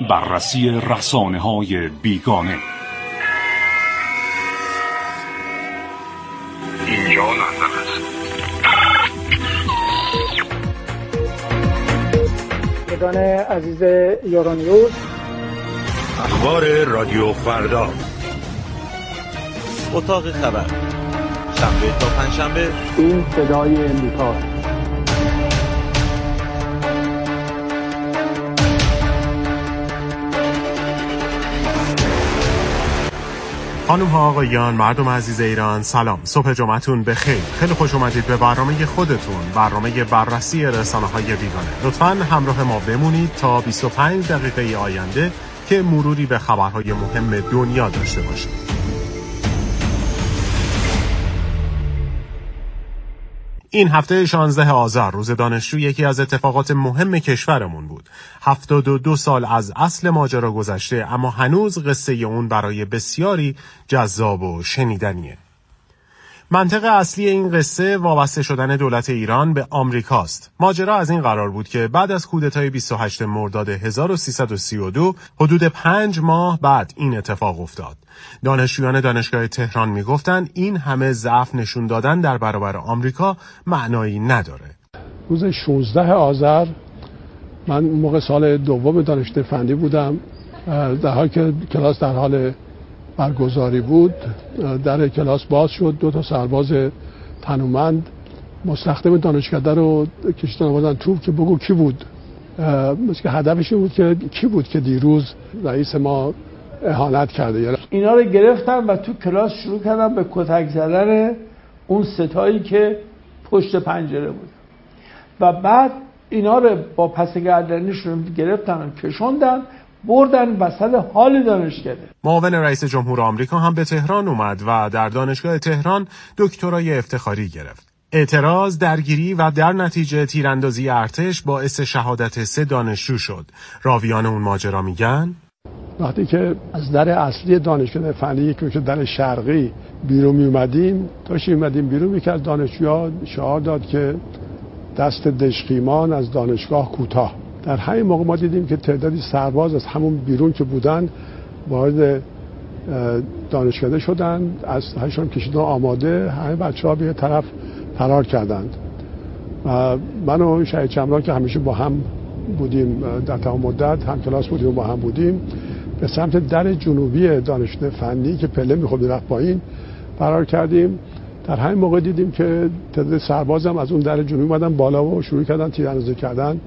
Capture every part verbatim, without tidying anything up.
بررسی رسانه‌های بیگانه. اینجا لندن است. بینندگان عزیز یورونیوز، اخبار رادیو فردا، اتاق خبر، شنبه تا پنجشنبه. این صدای امریکا. خانم ها آقایان، مردم عزیز ایران، سلام. صبح جمعتون بخیر. خیلی خوش اومدید به برنامه خودتون، برنامه بررسی رسانه‌های بیگانه. لطفاً همراه ما بمونید تا بیست و پنج دقیقه آینده که مروری به خبرهای مهم دنیا داشته باشیم. این هفته شانزده آذر روز دانشجو یکی از اتفاقات مهم کشورمون بود. هفتاد و دو سال از اصل ماجرا گذشته، اما هنوز قصه اون برای بسیاری جذاب و شنیدنیه. منطق اصلی این قصه وابسته شدن دولت ایران به آمریکاست. ماجرا از این قرار بود که بعد از کودتای بیست و هشتم مرداد هزار و سیصد و سی و دو، حدود پنج ماه بعد این اتفاق افتاد. دانشجویان دانشگاه تهران میگفتن این همه ضعف نشون دادن در برابر آمریکا معنایی نداره. روز شانزده آذر من موقع سال دوم دانشگاه فنی بودم، در حالی که کلاس در حال برگزاری بود، در کلاس باز شد. دو تا سرباز تنومند مستخدم دانشکده رو کشیدن آوردن تو که بگو کی بود. مثل که هدفش بود که کی بود که دیروز رئیس ما اهانت کرده. اینا رو گرفتن و تو کلاس شروع کردن به کتک زدن اون ستایی که پشت پنجره بود و بعد اینا رو با پس گردنیشون گرفتن و کشوندن بردن وسط حال دانشکده. معاون رئیس جمهور آمریکا هم به تهران اومد و در دانشگاه تهران دکترای افتخاری گرفت. اعتراض، درگیری و در نتیجه تیراندازی ارتش باعث شهادت سه دانشجو شد. راویان اون ماجرا میگن وقتی که از در اصلی دانشگاه فنی که در شرقی بیرون می اومدیم، داشتیم اومدیم بیرون، یکی از دانشجوها شعار داد که دست دژخیمان از دانشگاه کوتاه. در همین موقع ما دیدیم که تعدادی سرباز از همون بیرون که بودن وارد دانشکده شدن، از هایشان کشیدن آماده، همه بچه‌ها به طرف فرار کردند. و من و شهید چمران که همیشه با هم بودیم، در تمام مدت هم کلاس بودیم و با هم بودیم، به سمت در جنوبی دانشگاه فنی که پله می‌خورد رفت پایین فرار کردیم. در همین موقع دیدیم که تعداد سرباز هم از اون در جنوبی اومدن بالا و شروع کردن تیراندازی کردن.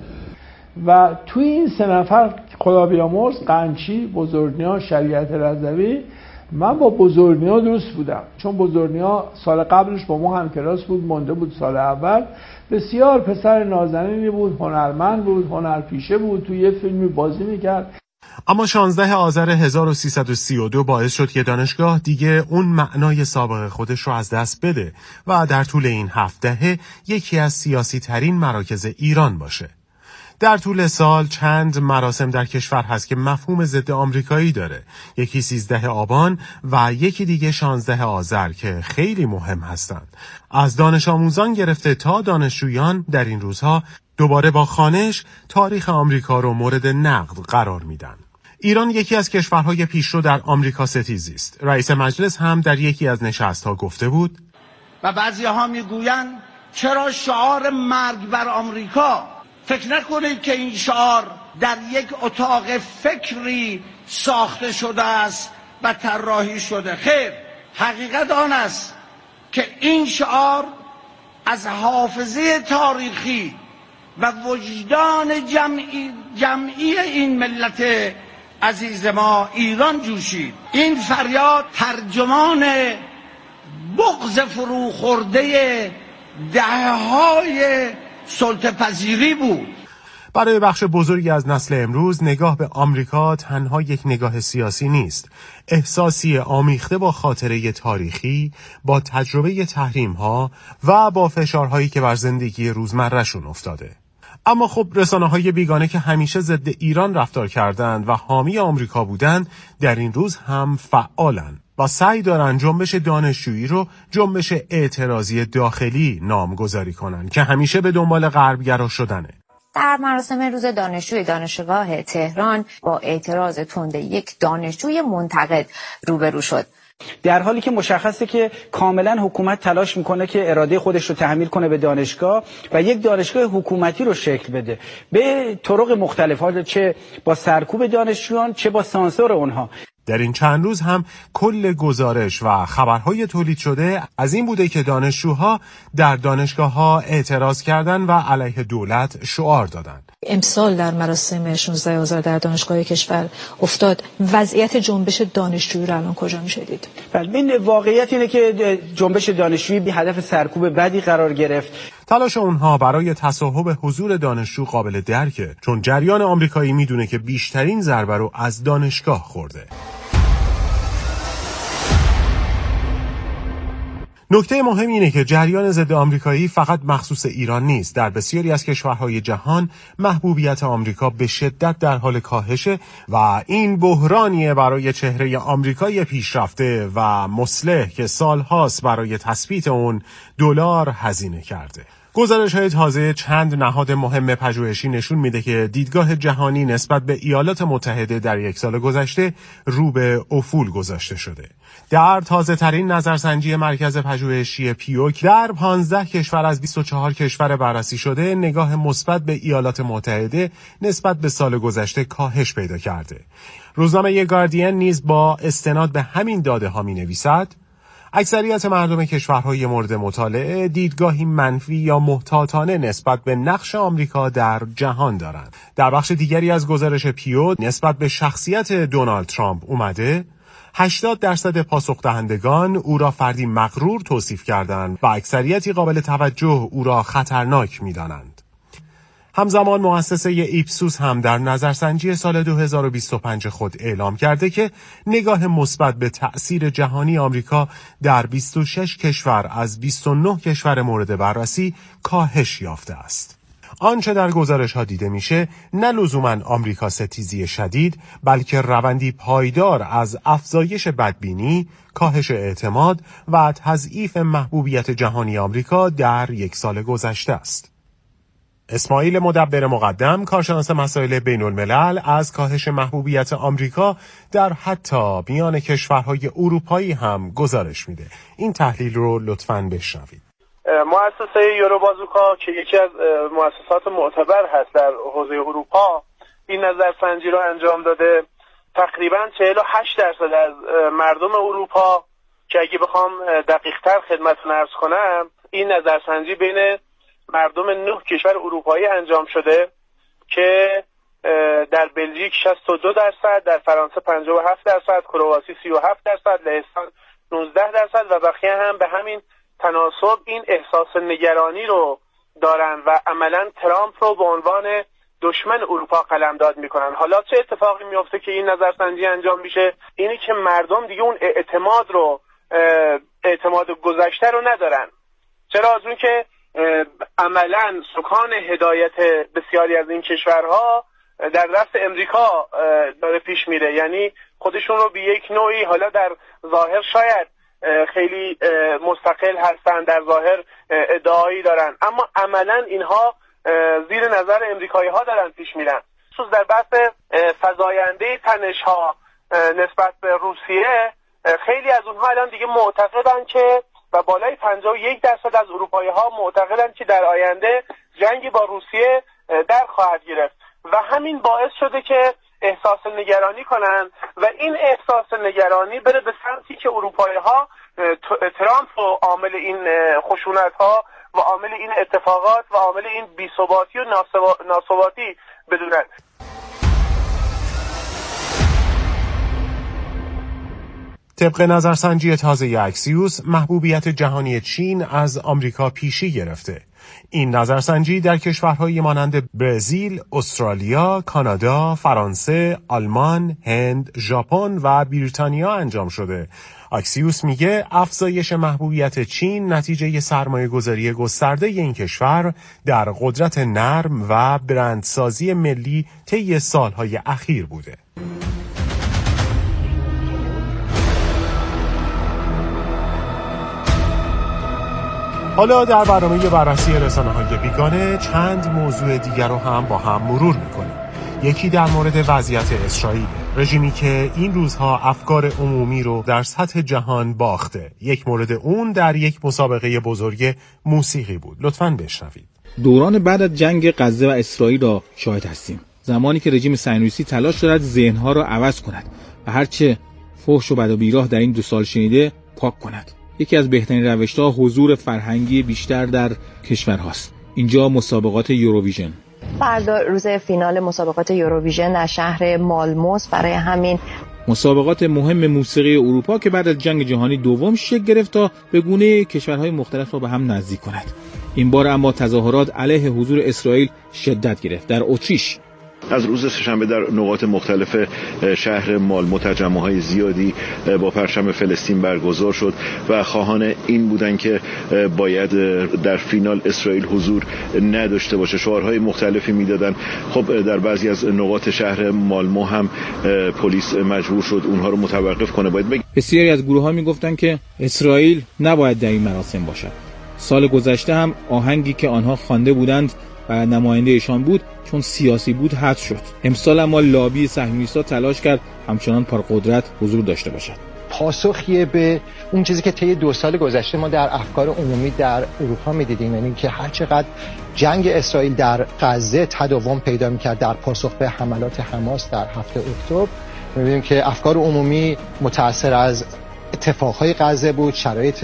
و توی این سه نفر خدا بیامرز، قنچی، بزرگنیا، شریعت رضوی، من با بزرگنیا دوست بودم چون بزرگنیا سال قبلش با ما هم کلاس بود، مونده بود سال اول. بسیار پسر نازنینی بود، هنرمند بود، هنرپیشه بود، توی یه فیلمی بازی میکرد. اما شانزده آذر هزار و سیصد و سی و دو باعث شد که دانشگاه دیگه اون معنای سابق خودش رو از دست بده و در طول این هفت دهه یکی از سیاسی ترین مراکز ایران باشه. در طول سال چند مراسم در کشور هست که مفهوم ضد آمریکایی داره. یکی سیزده آبان و یکی دیگه شانزده آذر که خیلی مهم هستند. از دانش آموزان گرفته تا دانشجویان در این روزها دوباره با خوانش تاریخ آمریکا رو مورد نقد قرار میدن. ایران یکی از کشورهای پیشرو در آمریکا ستیزی است. رئیس مجلس هم در یکی از نشست‌ها گفته بود و بعضی‌ها میگویند چرا شعار مرگ بر آمریکا؟ فکر نکنید که این شعار در یک اتاق فکری ساخته شده است و طراحی شده. خیر، حقیقت آن است که این شعار از حافظه تاریخی و وجدان جمعی, جمعی این ملت عزیز ما ایران جوشید. این فریاد ترجمان بغض فروخورده دهه‌های سلطه پذیری بود. برای بخش بزرگی از نسل امروز نگاه به آمریکا تنها یک نگاه سیاسی نیست، احساسی آمیخته با خاطره تاریخی، با تجربه تحریم‌ها و با فشارهایی که بر زندگی روزمره‌شون افتاده. اما خب رسانه‌های بیگانه که همیشه ضد ایران رفتار کردند و حامی آمریکا بودند، در این روز هم فعالن و سعی دارن جنبش دانشجویی رو جنبش اعتراضی داخلی نامگذاری کنن که همیشه به دنبال غربگرا شدنه. در مراسم روز دانشجوی دانشگاه تهران با اعتراض تند یک دانشجوی منتقد روبرو شد. در حالی که مشخصه که کاملا حکومت تلاش میکنه که اراده خودش رو تحمیل کنه به دانشگاه و یک دانشگاه حکومتی رو شکل بده به طرق مختلف، چه با سرکوب دانشجویان چه با سانسور اونها. در این چند روز هم کل گزارش و خبرهای تولید شده از این بوده که دانشجوها در دانشگاه‌ها اعتراض کردند و علیه دولت شعار دادند. امسال در مراسم شانزده آذر در دانشگاه کشور افتاد. وضعیت جنبش دانشجویی رو الان کجا میشه دید؟ بله، این واقعیت اینه که جنبش دانشجویی بی هدف سرکوب بدی قرار گرفت. تلاش اونها برای تصاحب حضور دانشجو قابل درکه، چون جریان آمریکایی میدونه که بیشترین ضربه رو از دانشگاه خورده. نکته مهم اینه که جریان ضد آمریکایی فقط مخصوص ایران نیست. در بسیاری از کشورهای جهان محبوبیت آمریکا به شدت در حال کاهشه و این بحرانیه برای چهره آمریکای پیشرفته و مصلح که سالهاست برای تثبیت اون دلار هزینه کرده. گزارش‌های تازه چند نهاد مهم پژوهشی نشون میده که دیدگاه جهانی نسبت به ایالات متحده در یک سال گذشته رو به افول گذاشته شده. در تازه ترین نظرسنجی مرکز پژوهشی پیوک در پانزده کشور از بیست و چهار کشور بررسی شده نگاه مثبت به ایالات متحده نسبت به سال گذشته کاهش پیدا کرده. روزنامه گاردین نیز با استناد به همین داده ها می نویسد اکثریت مردم کشورهای مورد مطالعه دیدگاهی منفی یا محتاطانه نسبت به نقش آمریکا در جهان دارند. در بخش دیگری از گزارش پیو نسبت به شخصیت دونالد ترامپ اومده هشتاد درصد پاسخ دهندگان او را فردی مغرور توصیف کردند و اکثریتی قابل توجه او را خطرناک می‌دانند. همزمان مؤسسه ایپسوس هم در نظرسنجی سال دو هزار و بیست و پنج خود اعلام کرده که نگاه مثبت به تأثیر جهانی آمریکا در بیست و شش کشور از بیست و نه کشور مورد بررسی کاهش یافته است. آنچه در گزارش ها دیده میشه نه لزوماً آمریکا ستیزی شدید، بلکه روندی پایدار از افزایش بدبینی، کاهش اعتماد و تضعیف محبوبیت جهانی آمریکا در یک سال گذشته است. اسماعیل مدبر مقدم، کارشناس مسائل بین الملل، از کاهش محبوبیت آمریکا در حتی میان کشورهای اروپایی هم گزارش میده. این تحلیل رو لطفاً بشنوید. مؤسسه یوروبازوکا که یکی از مؤسسات معتبر هست در حوزه اروپا این نظرسنجی رو انجام داده. تقریباً چهل و هشت درصد از مردم اروپا که اگه بخوام دقیق‌تر خدمتتون عرض کنم این نظرسنجی بین مردم نه کشور اروپایی انجام شده که در بلژیک شصت و دو درصد، در فرانسه پنجاه و هفت درصد، کرواسی سی و هفت درصد، لهستان نوزده درصد و بقیه هم به همین تناسب این احساس نگرانی رو دارن و عملاً ترامپ رو به عنوان دشمن اروپا قلمداد میکنن. حالا چه اتفاقی میفته که این نظرسنجی انجام میشه؟ اینی که مردم دیگه اون اعتماد رو اعتماد گذشته رو ندارن. چرا؟ از اون که عملاً سکان هدایت بسیاری از این کشورها در دست امریکا داره پیش میره، یعنی خودشون رو به یک نوعی حالا در ظاهر شاید خیلی مستقل هستن، در ظاهر ادعایی دارن، اما عملاً اینها زیر نظر امریکایی ها دارن پیش میرن. خصوص در بحث فزاینده تنش ها نسبت به روسیه خیلی از اونها الان دیگه معتقدن که و بالای پنجاه و یک درصد از اروپایی ها معتقدن که در آینده جنگی با روسیه در خواهد گرفت و همین باعث شده که احساس نگرانی کنن و این احساس نگرانی بره به سمتی که اروپایی ها ترامپ و عامل این خشونت ها و عامل این اتفاقات و عامل این بی‌ثباتی و ناثباتی بدونن. طبق نظرسنجی تازه اکسیوس، محبوبیت جهانی چین از آمریکا پیشی گرفته. این نظرسنجی در کشورهایی مانند برزیل، استرالیا، کانادا، فرانسه، آلمان، هند، ژاپن و بریتانیا انجام شده. اکسیوس میگه افزایش محبوبیت چین نتیجه سرمایه‌گذاری گسترده این کشور در قدرت نرم و برندسازی ملی طی سالهای اخیر بوده. حالا در برنامه بررسی رسانه‌های بیگانه چند موضوع دیگر رو هم با هم مرور می‌کنیم. یکی در مورد وضعیت اسرائیل، رژیمی که این روزها افکار عمومی رو در سطح جهان باخته. یک مورد اون در یک مسابقه بزرگ موسیقی بود. لطفاً بشنوید. دوران بعد از جنگ غزه و اسرائیل را شاهد هستیم. زمانی که رژیم صهیونیستی تلاش دارد ذهن‌ها را عوض کند و هرچه فحش و بد و بیراه در این دو سال شنیده پاک کند. یکی از بهترین روش‌ها حضور فرهنگی بیشتر در کشورهاست. اینجا مسابقات یوروویژن. فردا روز فینال مسابقات یوروویژن در شهر مالموس، برای همین مسابقات مهم موسیقی اروپا که بعد از جنگ جهانی دوم شکل گرفت تا به گونه کشورهای مختلف را به هم نزدیک کند. این بار اما تظاهرات علیه حضور اسرائیل شدت گرفت. در اتریش از روز سه‌شنبه در نقاط مختلف شهر مالمو تجمع‌های زیادی با پرچم فلسطین برگزار شد و خواهان این بودند که باید در فینال اسرائیل حضور نداشته باشه. شعارهای مختلفی میدادن. خب در بعضی از نقاط شهر مالمو هم پلیس مجبور شد اونها رو متوقف کنه. باید بگم بسیاری از گروه‌ها میگفتند که اسرائیل نباید در این مراسم باشد. سال گذشته هم آهنگی که آنها خوانده بودند و نماینده ایشان بود چون سیاسی بود حذف شد. امسال اما لابی صهیونیست‌ها تلاش کرد همچنان پرقدرت حضور داشته باشد. پاسخیه به اون چیزی که طی دو سال گذشته ما در افکار عمومی در اروپا می‌دیدیم، یعنی که هر چقدر جنگ اسرائیل در غزه تداوم پیدا می‌کرد در پاسخ به حملات حماس در هفته اکتبر، می‌بینیم که افکار عمومی متأثر از اتفاقهای غزه بود، شرایط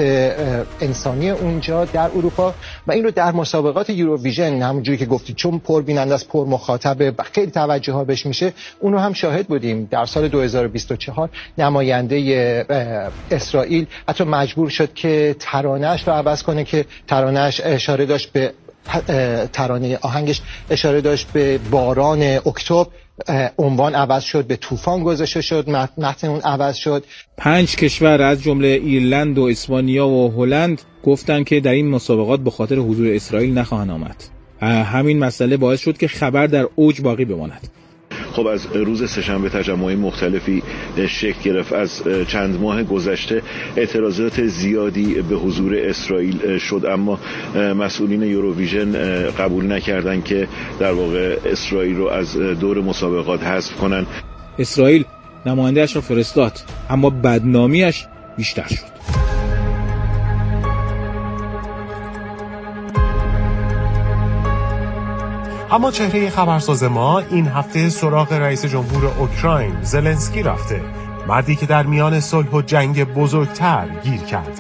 انسانی اونجا در اروپا، و این رو در مسابقات یوروویژن همونجوری که گفتید چون پربیننده است، پر مخاطبه، خیلی توجه ها بهش میشه، اون رو هم شاهد بودیم. در سال دو هزار و بیست و چهار نماینده اسرائیل حتی مجبور شد که ترانه‌اش رو عوض کنه که ترانه‌اش اشاره داشت به ترانه آهنگش اشاره داشت به باران اکتبر، عنوان عوض شد به طوفان گذاشته شد، متن اون عوض شد. پنج کشور از جمله ایرلند و اسپانیا و هلند گفتند که در این مسابقات به خاطر حضور اسرائیل نخواهند آمد. همین مسئله باعث شد که خبر در اوج باقی بماند. خب از روز سه‌شنبه تجمعات مختلفی شکل گرفت. از چند ماه گذشته اعتراضات زیادی به حضور اسرائیل شد، اما مسئولین یوروویژن قبول نکردند که در واقع اسرائیل رو از دور مسابقات حذف کنن. اسرائیل نماینده‌اش را فرستاد، اما بدنامیش بیشتر شد. اما چهره خبرساز ما این هفته سراغ رئیس جمهور اوکراین زلنسکی رفته، مردی که در میان صلح و جنگ بزرگتر گیر کرده.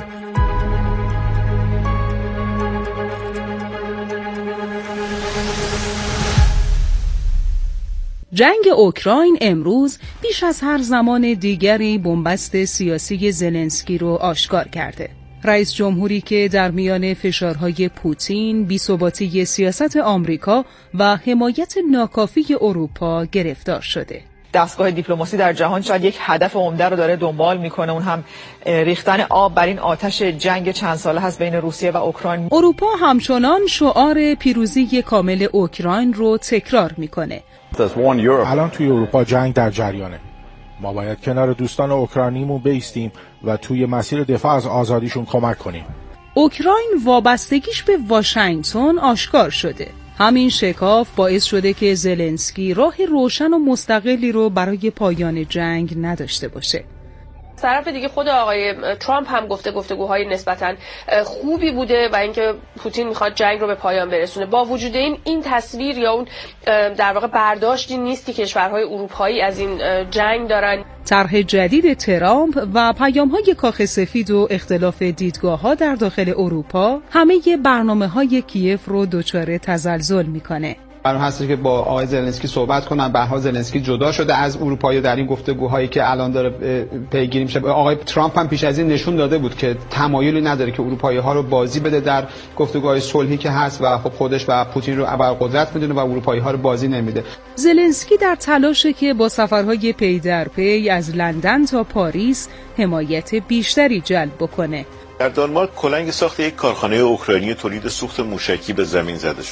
جنگ اوکراین امروز بیش از هر زمان دیگری بنبست سیاسی زلنسکی رو آشکار کرده. رئیس جمهوری که در میان فشارهای پوتین، بی‌ثباتی سیاست آمریکا و حمایت ناکافی اروپا گرفتار شده. دستگاه دیپلماسی در جهان شاید یک هدف عمده رو داره دنبال میکنه، اون هم ریختن آب بر این آتش جنگ چند ساله هست بین روسیه و اوکراین. اروپا همچنان شعار پیروزی کامل اوکراین رو تکرار میکنه. الان توی اروپا جنگ در جریانه. ما باید کنار دوستان اوکراینیمون بایستیم و توی مسیر دفاع از آزادیشون کمک کنیم. اوکراین وابستگیش به واشنگتن آشکار شده. همین شکاف باعث شده که زلنسکی راه روشن و مستقلی رو برای پایان جنگ نداشته باشه. طرف دیگه خود آقای ترامپ هم گفته گفتگوهای نسبتاً خوبی بوده و اینکه پوتین میخواد جنگ رو به پایان برسونه. با وجود این این تصویر یا اون در واقع برداشتی نیست که کشورهای اروپایی از این جنگ دارن. طرح جدید ترامپ و پیام‌های کاخ سفید و اختلاف دیدگاه‌ها در داخل اروپا همه برنامه‌های کیف رو دچار تزلزل میکنه. قرار هست که با آقای زلنسکی صحبت کنن. به هر حال زلنسکی جدا شده از اروپایی در این گفتگوهایی که الان داره پیگیری میشه. آقای ترامپ هم پیش از این نشون داده بود که تمایلی نداره که اروپایی ها رو بازی بده در گفتگوهای صلحی که هست و خب خودش و پوتین رو ابرقدرت میدونه و اروپایی ها رو بازی نمیده. زلنسکی در تلاشه که با سفرهای پی در پی از لندن تا پاریس حمایت بیشتری جلب بکنه. در دانمارک کلنگ ساخت یک کارخانه اوکراینی تولید سوخت موشکی به زمین زده شد.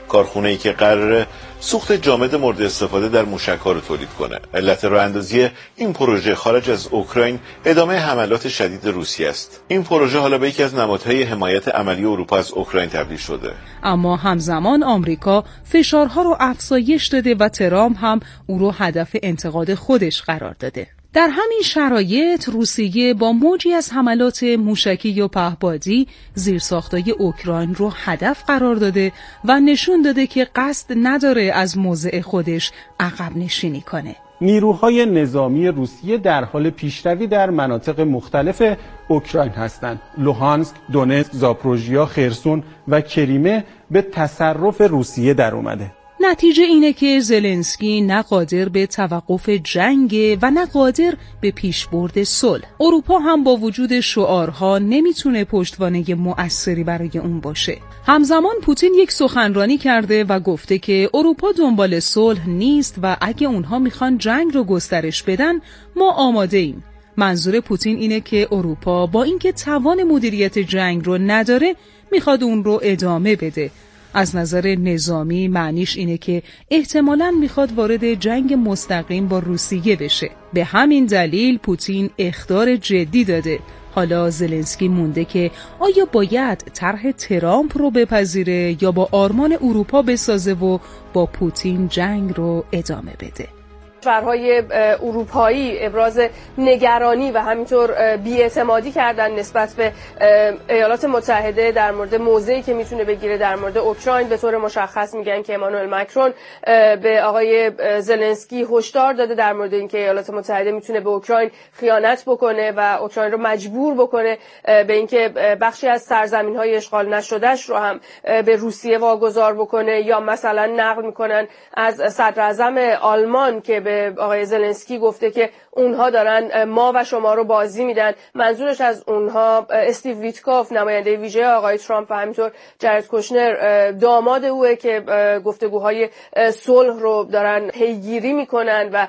کارخونه‌ای که قراره سوخت جامد مورد استفاده در موشک‌ها رو تولید کنه. علت راه اندازی این پروژه خارج از اوکراین ادامه حملات شدید روسیه است. این پروژه حالا به یکی از نمادهای حمایت عملی اروپا از اوکراین تبدیل شده. اما همزمان آمریکا فشارها رو افزایش داده و ترامپ هم او رو هدف انتقاد خودش قرار داده. در همین شرایط روسیه با موجی از حملات موشکی و پهپادی زیرساختای اوکراین رو هدف قرار داده و نشون داده که قصد نداره از موضع خودش عقب نشینی کنه. نیروهای نظامی روسیه در حال پیشروی در مناطق مختلف اوکراین هستند. لوهانسک، دونتسک، زاپروژیا، خرسون و کریمه به تصرف روسیه در اومده. نتیجه اینه که زلنسکی نه قادر به توقف جنگ و نه قادر به پیشبرد صلح. اروپا هم با وجود شعارها نمیتونه پشتوانه مؤثری برای اون باشه. همزمان پوتین یک سخنرانی کرده و گفته که اروپا دنبال صلح نیست و اگه اونها میخوان جنگ رو گسترش بدن ما آماده ایم. منظور پوتین اینه که اروپا با اینکه توان مدیریت جنگ رو نداره میخواد اون رو ادامه بده. از نظر نظامی معنیش اینه که احتمالاً میخواد وارد جنگ مستقیم با روسیه بشه. به همین دلیل پوتین اخطار جدی داده. حالا زلنسکی مونده که آیا باید طرح ترامپ رو بپذیره یا با آرمان اروپا بسازه و با پوتین جنگ رو ادامه بده. کشورهای اروپایی ابراز نگرانی و همینطور بی‌اعتمادی کردن نسبت به ایالات متحده در مورد موضعی که میتونه بگیره در مورد اوکراین. به طور مشخص میگن که امانوئل مکرون به آقای زلنسکی هشدار داده در مورد اینکه ایالات متحده میتونه به اوکراین خیانت بکنه و اوکراین رو مجبور بکنه به اینکه بخشی از سرزمین‌های اشغال نشدهش رو هم به روسیه واگذار بکنه. یا مثلا نقل میکنن از صدر اعظم آلمان که به آقای زلنسکی گفته که اونها دارن ما و شما رو بازی میدن. منظورش از اونها استیو ویتکوف نماینده ویژه آقای ترامپ و همینطور جرد کوشنر داماد اوه که گفتگوهای صلح رو دارن پیگیری میکنن و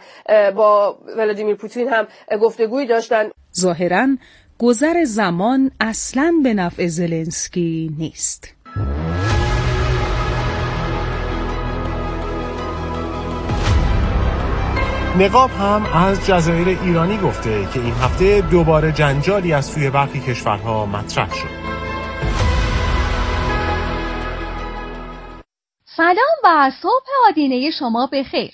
با ولادیمیر پوتین هم گفتگویی داشتن. ظاهراً گذر زمان اصلاً به نفع زلنسکی نیست. نقاب هم از جزایر ایرانی گفته که این هفته دوباره جنجالی از سوی برخی کشورها مطرح شد. سلام و صبح آدینه شما بخیر.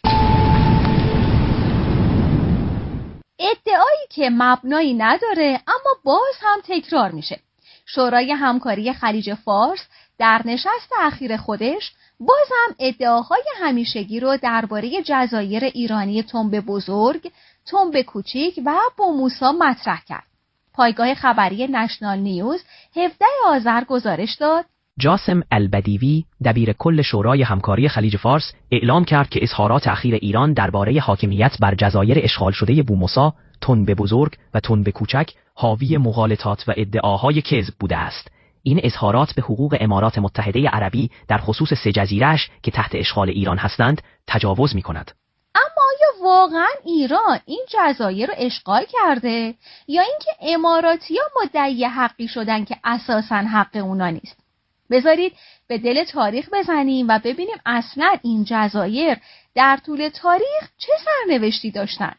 ادعایی که مبنایی نداره اما باز هم تکرار میشه. شورای همکاری خلیج فارس در نشست اخیر خودش باز هم ادعاهای همیشگی رو درباره جزایر ایرانی تنب بزرگ، تنب کوچیک و بوموسا مطرح کرد. پایگاه خبری نشنال نیوز هفدهم آذر گزارش داد جاسم البدیوی دبیر کل شورای همکاری خلیج فارس اعلام کرد که اظهارات اخیر ایران درباره حاکمیت بر جزایر اشغال شده بوموسا، تنب بزرگ و تنب کوچک حاوی مغالطات و ادعاهای کذب بوده است. این اظهارات به حقوق امارات متحده عربی در خصوص سه جزیره‌اش که تحت اشغال ایران هستند تجاوز می‌کند. اما آیا واقعا ایران این جزایر رو اشغال کرده یا اینکه اماراتی‌ها مدعی حقی شدن که اساساً حق اونا نیست؟ بذارید به دل تاریخ بزنیم و ببینیم اصلاً این جزایر در طول تاریخ چه سرنوشتی داشتن.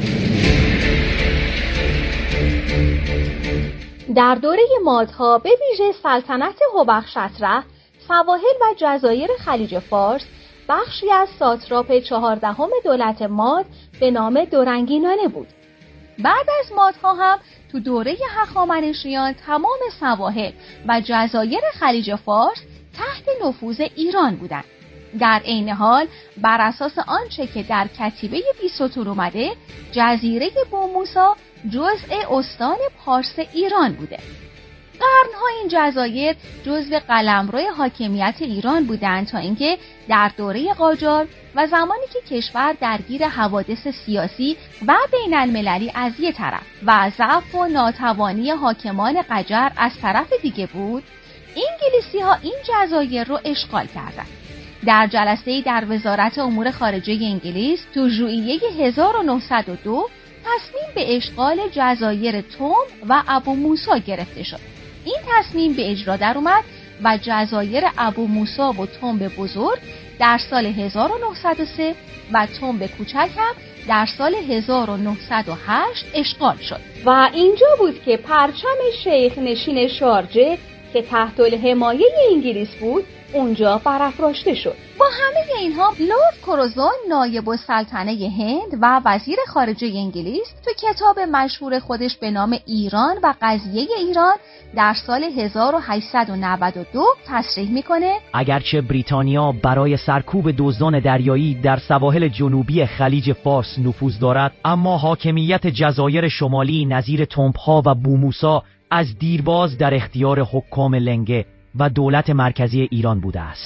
در دوره مادها به ویژه سلطنت هوبخشتره، سواحل و جزایر خلیج فارس بخشی از ساتراپ چهاردهم دولت ماد به نام دورنگینانه بود. بعد از مادها هم تو دوره هخامنشیان تمام سواحل و جزایر خلیج فارس تحت نفوذ ایران بودند. در عین حال بر اساس آنچه که در کتیبه بیستون اومده، جزیره بوموسا جزء استان پارس ایران بوده. قرنها این جزایر جزء قلمرو حاکمیت ایران بودند تا اینکه در دوره قاجار و زمانی که کشور درگیر حوادث سیاسی و بین المللی از یک طرف و ضعف و ناتوانی حاکمان قجر از طرف دیگه بود، انگلیسی ها این جزایر رو اشغال کردند. در جلسه‌ای در وزارت امور خارجه انگلیس تو ژوئیه هزار و نهصد و دو تصمیم به اشغال جزایر توم و ابو موسی گرفته شد. این تصمیم به اجرا در اومد و جزایر ابو موسی و تنب بزرگ در سال هزار و نهصد و سه و تنب کوچک هم در سال هزار و نهصد و هشت اشغال شد. و اینجا بود که پرچم شیخ نشین شارجه که تحت الحمایه انگلیس بود اونجا برافراشته شد. با همه اینها لورد کروزون نایب السلطنه هند و وزیر خارجه انگلیس تو کتاب مشهور خودش به نام ایران و قضیه ایران در سال هزار و هشتصد و نود و دو تصریح میکنه اگرچه بریتانیا برای سرکوب دزدان دریایی در سواحل جنوبی خلیج فارس نفوذ دارد، اما حاکمیت جزایر شمالی نظیر تنبها و بوموسا از دیرباز در اختیار حکام لنگه و دولت مرکزی ایران بوده است.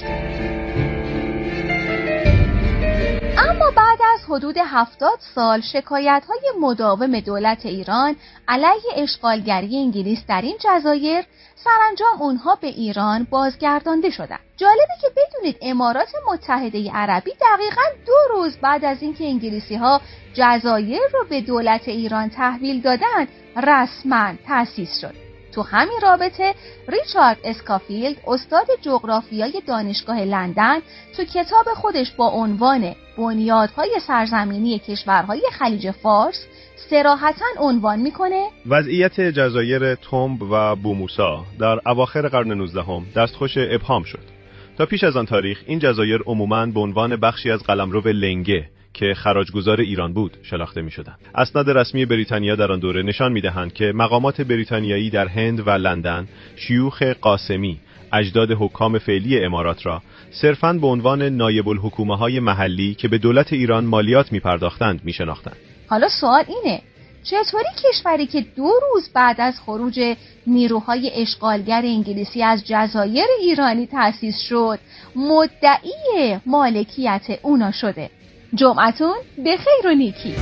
اما بعد از حدود هفتاد سال شکایت‌های مداوم دولت ایران علیه اشغالگری انگلیس در این جزایر، سرانجام اونها به ایران بازگردانده شدند. جالبه که بدونید امارات متحده عربی دقیقاً دو روز بعد از اینکه انگلیسی‌ها جزایر رو به دولت ایران تحویل دادن، رسما تأسیس شد. تو همین رابطه ریچارد اسکافیلد، استاد جغرافیای دانشگاه لندن، تو کتاب خودش با عنوان بنیادهای سرزمینی کشورهای خلیج فارس صراحتاً عنوان میکنه وضعیت جزایر تنب و بوموسا در اواخر قرن نوزدهم دستخوش ابهام شد. تا پیش از آن تاریخ این جزایر عموماً به عنوان بخشی از قلمرو لنگه که خراجگزار ایران بود شناخته می‌شدند. اسناد رسمی بریتانیا در آن دوره نشان می‌دهند که مقامات بریتانیایی در هند و لندن شیوخ قاسمی، اجداد حکام فعلی امارات را صرفاً به عنوان نایب الحکومه‌های محلی که به دولت ایران مالیات می‌پرداختند می‌شناختند. حالا سوال اینه چطوری کشوری که دو روز بعد از خروج نیروهای اشغالگر انگلیسی از جزایر ایرانی تأسیس شد مدعی مالکیت اونا شده؟ جمعتون به خیر و نیکی.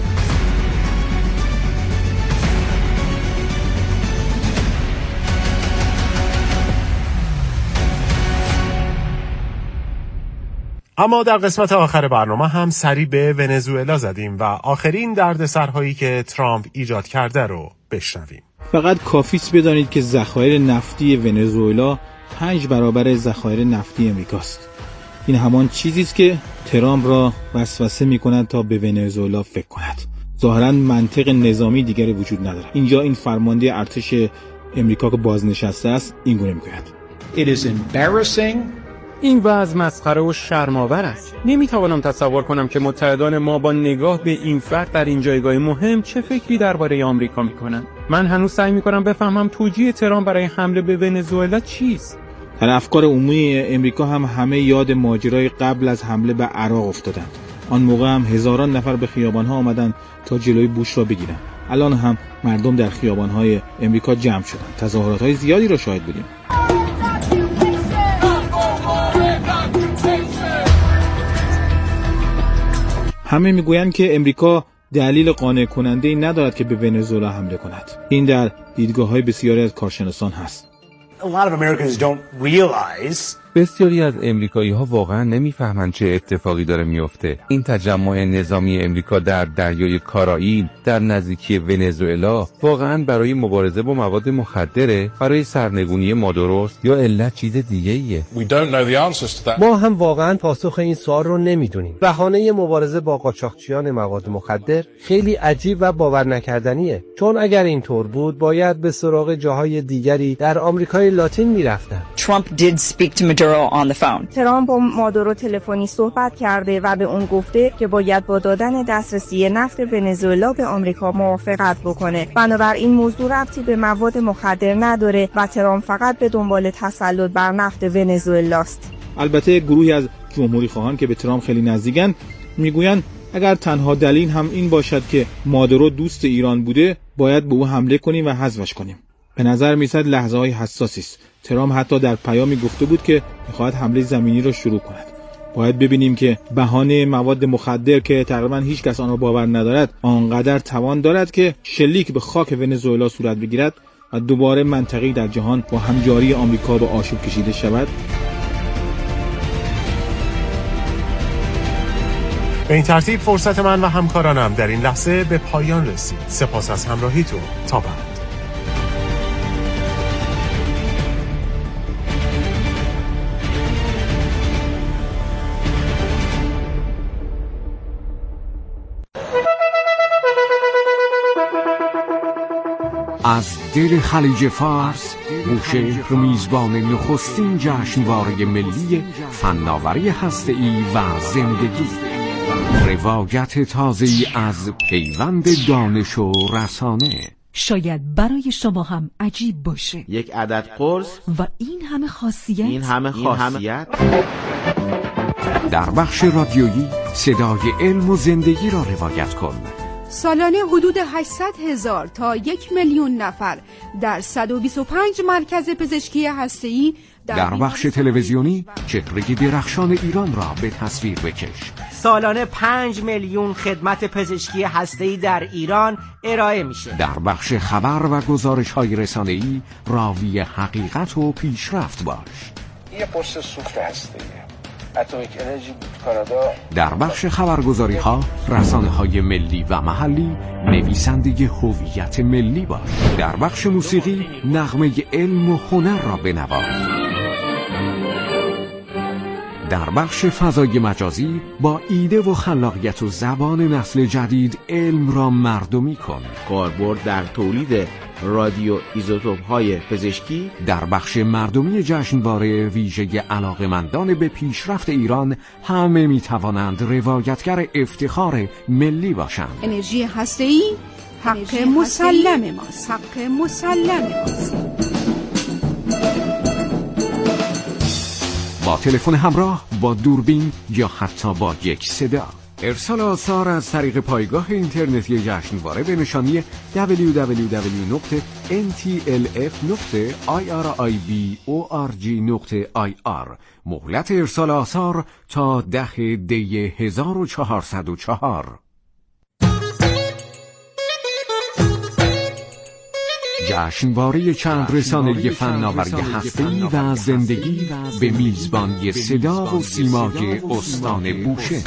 اما در قسمت آخر برنامه هم سری به ونزوئلا زدیم و آخرین دردسرهایی که ترامپ ایجاد کرده رو بشنویم. فقط کافیست بدانید که ذخایر نفتی ونزوئلا پنج برابر ذخایر نفتی امریکاست. این همان چیزی است که ترامپ را وسوسه می‌کند تا به ونزوئلا فکر کند. ظاهراً منطق نظامی دیگری وجود ندارد. اینجا این فرمانده ارتش امریکا که بازنشسته است این گونه می‌گوید. It is embarrassing. این وضع مسخره و شرم‌آور است. نمی‌توانم تصور کنم که متحدان ما با نگاه به این فرد در این جایگاه مهم چه فکری درباره آمریکا می‌کنند. من هنوز سعی می‌کنم بفهمم توجیه ترامپ برای حمله به ونزوئلا چیست. در افکار عمومی امریکا هم همه یاد ماجرای قبل از حمله به عراق افتادند. آن موقع هم هزاران نفر به خیابان‌ها آمدند تا جلوی بوش را بگیرند. الان هم مردم در خیابان‌های امریکا جمع شدند. تظاهرات‌های زیادی را شاهد بودیم. همه میگویند که امریکا دلیل قانع کننده‌ای ندارد که به ونزوئلا حمله کند. این در دیدگاه‌های بسیاری از کارشناسان هست. A lot of Americans don't realize بسیاری از امریکایی‌ها واقعا نمی‌فهمند چه اتفاقی داره میفته. این تجمع نظامی امریکا در دریای کارائیب در نزدیکی ونزوئلا واقعا برای مبارزه با مواد مخدره، برای سرنگونی مادوروست یا علت چیز دیگه‌ایه؟ We don't know the answers to that. ما هم واقعا پاسخ این سوال رو نمیدونیم. بهانه مبارزه با قاچاقچیان مواد مخدر خیلی عجیب و باور نکردنیه. چون اگر اینطور بود باید به سراغ جاهای دیگری در آمریکای لاتین میرفتن. Trump did speak to Maduro on the phone. ترامپ با مادورو تلفنی صحبت کرده و به اون گفته که باید با دادن دسترسی نفت ونزوئلا به آمریکا موافقت بکنه. بنابراین موضوع ربطی به مواد مخدر نداره و ترامپ فقط به دنبال تسلط بر نفت ونزوئلاست. البته گروهی از جمهوری خواهان که به ترامپ خیلی نزدیکن میگویند اگر تنها دلیل هم این باشد که مادورو دوست ایران بوده باید به او حمله کنیم و حذفش کنیم. به نظر می‌رسد لحظه‌های حساسی است. ترامپ حتی در پیامی گفته بود که می‌خواهد حمله زمینی را شروع کند. باید ببینیم که بهانه مواد مخدر که تقریباً هیچ کس آن را باور ندارد آنقدر توان دارد که شلیک به خاک ونزوئلا صورت بگیرد و دوباره منطقه‌ای در جهان با همجاری آمریکا به آشوب کشیده شود. به این ترتیب فرصت من و همکارانم در این لحظه به پایان رسید. سپاس از همراهیتون. تا بعد. از دل خلیج فارس، بوشهر میزبان نخستین جشنواره ملی فناوری هسته‌ای و زندگی. روایت تازه‌ای از پیوند دانش و رسانه. شاید برای شما هم عجیب باشه، یک عدد قرص و این همه خاصیت این همه خاصیت در بخش رادیویی صدای علم و زندگی را روایت کن. سالانه حدود هشتصد هزار تا یک میلیون نفر در صد و بیست و پنج مرکز پزشکی هسته‌ای در, در بخش تلویزیونی چهره درخشان ایران را به تصویر بکش. سالانه پنج میلیون خدمت پزشکی هسته‌ای در ایران ارائه میشه. در بخش خبر و گزارش‌های رسانه‌ای راوی حقیقت و پیشرفت باش. یه پست سوخت هسته‌ای اتمیک انرژی بود کانادا. در بخش خبرگزاری ها، رسانه های ملی و محلی، نویسنده هویت ملی باش. در بخش موسیقی، نغمه علم و هنر را بنواز. در بخش فضای مجازی، با ایده و خلاقیت و زبان نسل جدید علم را مردمی کن. کاربرد در تولید رادیو ایزوتوپ های پزشکی. در بخش مردمی جشنواره ویژه علاقمندان به پیشرفت ایران، همه می توانند روایتگر افتخار ملی باشند. انرژی هسته‌ای حق مسلم ماست. حق مسلم ماست. با تلفن همراه، با دوربین یا حتی با یک صدا. ارسال آثار از طریق پایگاه اینترنتی جشنواره به نشانی دبلیو دبلیو دبلیو دات ان تی ال اف دات آی آر آی بی او آر جی دات آی آر. مهلت ارسال آثار تا ده دی هزار و چهارصد و چهار. جشنواره چند رسانه فناوری هسته‌ای و زندگی به میزبانی صدا و سیمای استان بوشهر.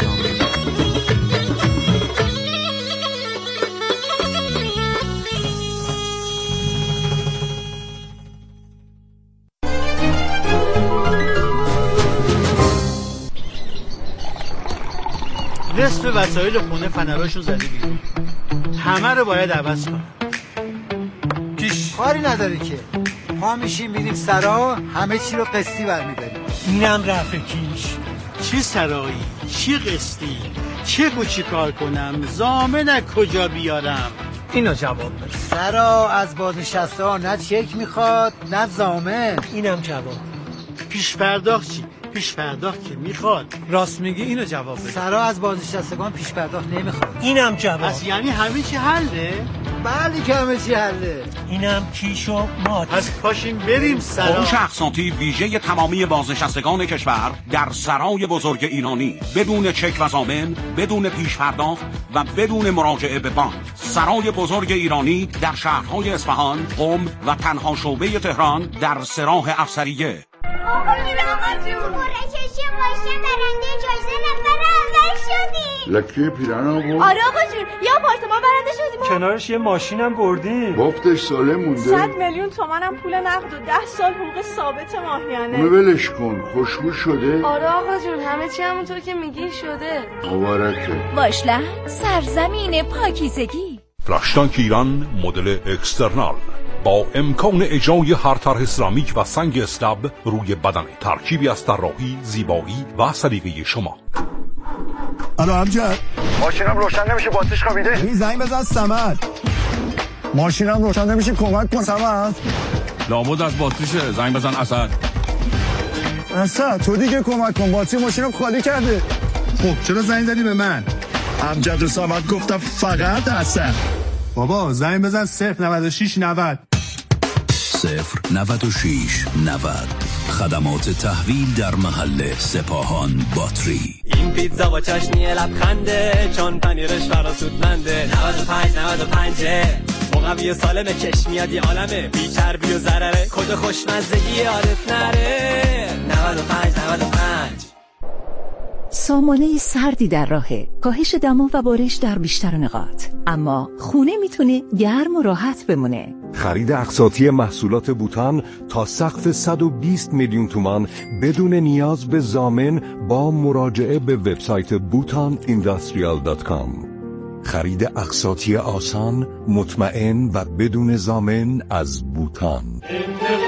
نصف وسایل خونه فنراشو زده بیرون، همه رو باید عوض کنم. پیش کاری نداره که ما میشیم میریم سرا، همه چی رو قسطی برمیداریم. اینم رفع کیش. چه سرایی، چه قسطی، چه و چی کار کنم، ضامن کجا بیارم؟ اینو جواب بده. سرا از بازنشسته ها نه چک میخواد نه ضامن. اینم جواب. پیش پرداخت چی؟ پیش پرداخت که میخواد. راست میگی، اینو جواب بده. سرا از بازنشستگان پیش پرداخت نمیخواد. اینم جواب. پس یعنی همه چی حله؟ بله که همه چی حله. اینم کیش و مات. پس پاشیم بریم سرا. فروش اقساطی ویژه تمامی بازنشستگان کشور در سرای بزرگ ایرانی، بدون چک و ضامن، بدون پیش پرداخت و بدون مراجعه به بانک. سرای بزرگ ایرانی در شهرهای اصفهان، قم و تنها شعبه تهران در سراح افسریه. آقا جون آقا جون مورچشی ماشین برنده جایزه نفر اول شدیم. لکه پیرن آقا؟ آره آقا جون یه آپارتمان برنده شدیم. کنارش یه ماشینم بردیم. باختش سالم مونده. صد میلیون تومنم پول نقد و ده سال حقوق ثابت ماهیانه. اونو ولش کن، خوشبو شده؟ آره آقا جون همه چی همونطور که میگین شده. مبارکه. واشلند سرزمین پاکیزگی. فلاشتانک ایران مدل اکسترنال با امکان اجرای هر طرح سرامیک و سنگ اسلاب روی بدن، ترکیبی از طراحی، زیبایی و سلیقه شما. الو امجد، ماشینم روشن نمیشه، باتریش خوابیده. این زنگ بزن صمد. ماشینم روشن نمیشه، کمک کن صمد. لابد از باتریشه، زنگ بزن اسد. اسد تو دیگه کمک کن، باتری ماشینم خالی کرده. خب چرا زنگ زدی به من؟ امجد و صمد گفتم فقط اسد. بابا زنگ بزن صفر نود و شش نود. صفر نود و شش نود. خدمات تحویل در محل سپاهان باتری. این پیتزا با چاشنی لبخنده، چون پنیرش فراسودمنده. نود و پنج نود و پنج مقوی و سالمه، چشم میاد یه عالمه، بی چربی و ضرره، کد خوشمزگی یادت نره. نود و پنج نود و پنج. سامانه سردی در راهه، کاهش دما و بارش در بیشتر نقاط، اما خونه میتونه گرم و راحت بمونه. خرید اقساطی محصولات بوتان تا سقف صد و بیست میلیون تومان بدون نیاز به ضامن با مراجعه به وبسایت بوتان اینداستریال دات کام. خرید اقساطی آسان، مطمئن و بدون ضامن از بوتان.